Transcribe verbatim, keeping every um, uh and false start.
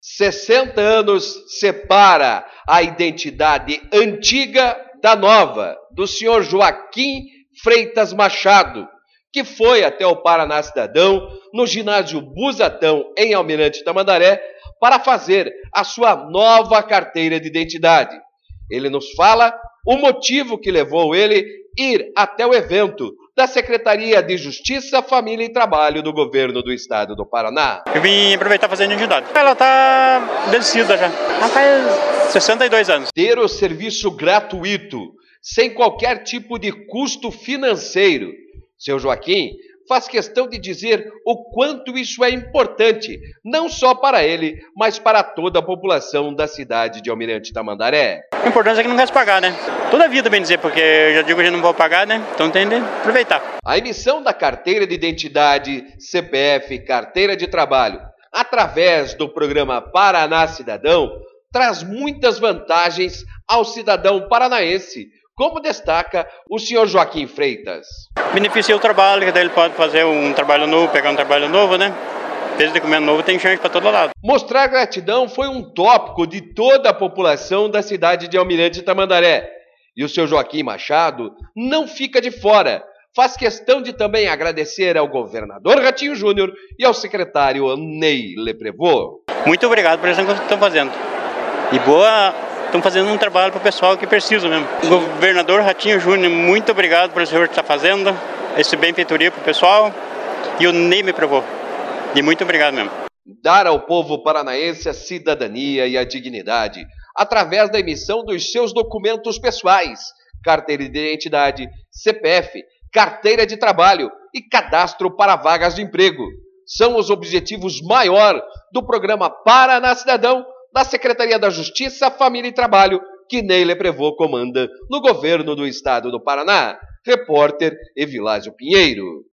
sessenta anos separa a identidade antiga da nova, do senhor Joaquim Freitas Machado, que foi até o Paraná Cidadão, no ginásio Busatão, em Almirante Tamandaré, para fazer a sua nova carteira de identidade. Ele nos fala o motivo que levou ele ir até o evento da Secretaria de Justiça, Família e Trabalho do Governo do Estado do Paraná. Eu vim aproveitar fazer a identidade. Ela está vencida já. Ela faz sessenta e dois anos. Ter o serviço gratuito, sem qualquer tipo de custo financeiro. Seu Joaquim faz questão de dizer o quanto isso é importante, não só para ele, mas para toda a população da cidade de Almirante Tamandaré. A importância é que não quer se pagar, né? Toda a vida, bem dizer, porque eu já digo que a gente não vai pagar, né? Então tem de aproveitar. A emissão da carteira de identidade, C P F, carteira de trabalho, através do programa Paraná Cidadão, traz muitas vantagens ao cidadão paranaense, como destaca o senhor Joaquim Freitas. Beneficia o trabalho, que daí ele pode fazer um trabalho novo, pegar um trabalho novo, né? Desde documento novo tem chance para todo lado. Mostrar gratidão foi um tópico de toda a população da cidade de Almirante Tamandaré. E o seu Joaquim Machado não fica de fora. Faz questão de também agradecer ao governador Ratinho Júnior e ao secretário Ney Leprevô. Muito obrigado por isso que estão fazendo. E boa... Estão fazendo um trabalho para o pessoal que precisa mesmo. Governador Ratinho Júnior, muito obrigado por esse que está fazendo, esse benfeitoria para o pessoal, e o Ney me provou. E muito obrigado mesmo. Dar ao povo paranaense a cidadania e a dignidade, através da emissão dos seus documentos pessoais, carteira de identidade, C P F, carteira de trabalho e cadastro para vagas de emprego. São os objetivos maiores do programa Paraná Cidadão, da Secretaria da Justiça, Família e Trabalho, que Ney Leprevô comanda no governo do Estado do Paraná. Repórter Evilásio Pinheiro.